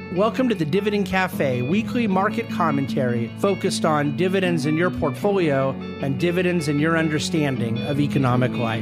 Welcome to the Dividend Cafe, weekly market commentary focused on dividends in your portfolio and dividends in your understanding of economic life.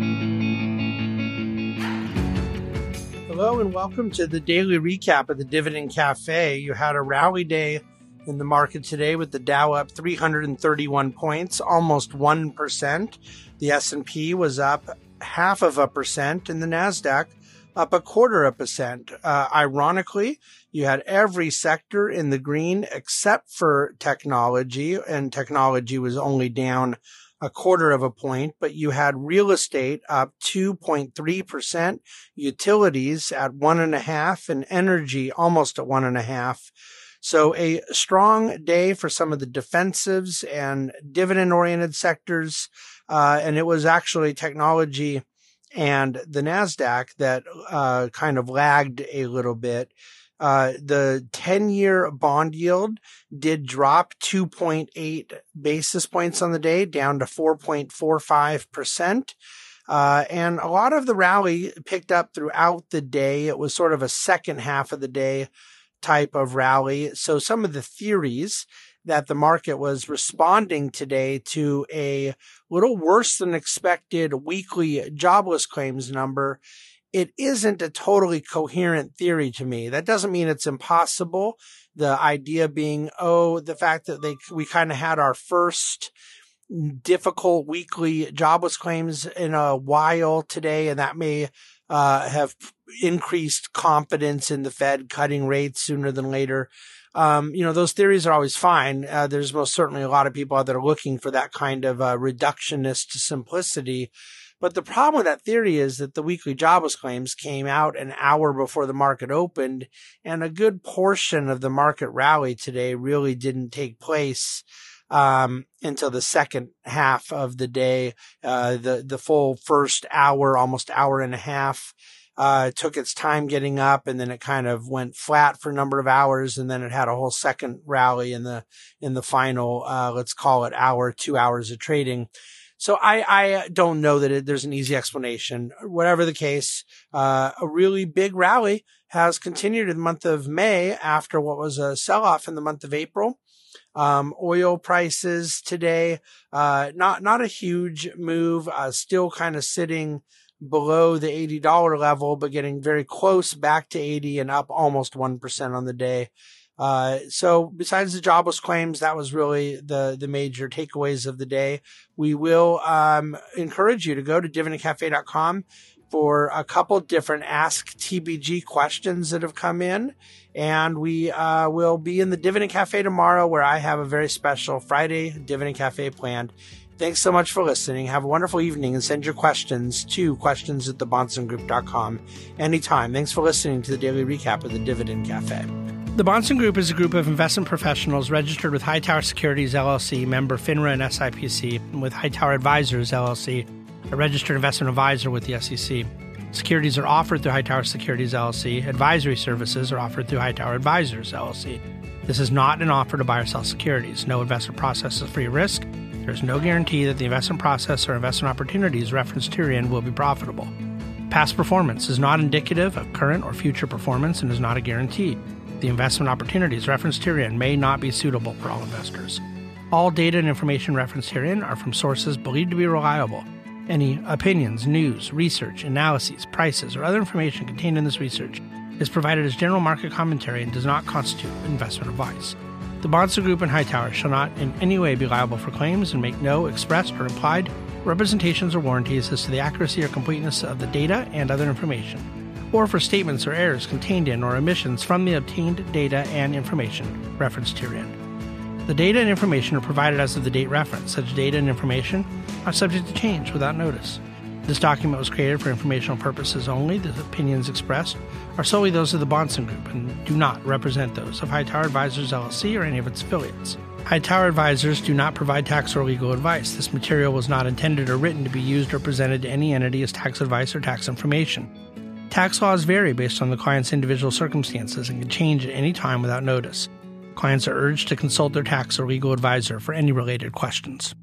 Hello and welcome to the daily recap of the Dividend Cafe. You had a rally day in the market today with the Dow up 331 points, almost 1%. The S&P was up 0.5%, and the NASDAQ up 0.25%. Ironically, you had every sector in the green except for technology, and technology was only down 0.25 point, but you had real estate up 2.3%, utilities at 1.5%, and energy almost at 1.5%. So a strong day for some of the defensives and dividend-oriented sectors, and it was actually technology and the NASDAQ that kind of lagged a little bit. The 10-year bond yield did drop 2.8 basis points on the day, down to 4.45%. And a lot of the rally picked up throughout the day. It was sort of a second half of the day type of rally. So some of the theories that the market was responding today to a little worse than expected weekly jobless claims number, it isn't a totally coherent theory to me. That doesn't mean it's impossible. The idea being, the fact that we kind of had our first difficult weekly jobless claims in a while today, and that may have increased confidence in the Fed cutting rates sooner than later. Those theories are always fine. There's most certainly a lot of people out there looking for that kind of reductionist simplicity. But the problem with that theory is that the weekly jobless claims came out an hour before the market opened, and a good portion of the market rally today really didn't take place until the second half of the day. The full first hour, almost hour and a half, took its time getting up, and then it kind of went flat for a number of hours, and then it had a whole second rally in the final, let's call it 2 hours of trading. So I don't know that there's an easy explanation. Whatever the case, a really big rally has continued in the month of May after what was a sell-off in the month of April. Oil prices today, not a huge move, still kind of sitting below the $80 level, but getting very close back to 80 and up almost 1% on the day. So besides the jobless claims, that was really the major takeaways of the day. We will encourage you to go to dividendcafe.com for a couple different Ask TBG questions that have come in. And we will be in the Dividend Cafe tomorrow, where I have a very special Friday Dividend Cafe planned. Thanks so much for listening. Have a wonderful evening, and send your questions to questions@thebahnsengroup.com anytime. Thanks for listening to the daily recap of the Dividend Cafe. The Bahnsen Group is a group of investment professionals registered with Hightower Securities, LLC, member FINRA and SIPC, and with Hightower Advisors, LLC, a registered investment advisor with the SEC. Securities are offered through Hightower Securities, LLC. Advisory services are offered through Hightower Advisors, LLC. This is not an offer to buy or sell securities. No investment process is free of risk. There is no guarantee that the investment process or investment opportunities referenced herein will be profitable. Past performance is not indicative of current or future performance and is not a guarantee. The investment opportunities referenced herein may not be suitable for all investors. All data and information referenced herein are from sources believed to be reliable. Any opinions, news, research, analyses, prices, or other information contained in this research is provided as general market commentary and does not constitute investment advice. The Bahnsen Group and Hightower shall not in any way be liable for claims and make no expressed or implied representations or warranties as to the accuracy or completeness of the data and other information, or for statements or errors contained in or omissions from the obtained data and information referenced herein. The data and information are provided as of the date referenced. Such data and information are subject to change without notice. This document was created for informational purposes only. The opinions expressed are solely those of the Bahnsen Group and do not represent those of Hightower Advisors, LLC, or any of its affiliates. Hightower Advisors do not provide tax or legal advice. This material was not intended or written to be used or presented to any entity as tax advice or tax information. Tax laws vary based on the client's individual circumstances and can change at any time without notice. Clients are urged to consult their tax or legal advisor for any related questions.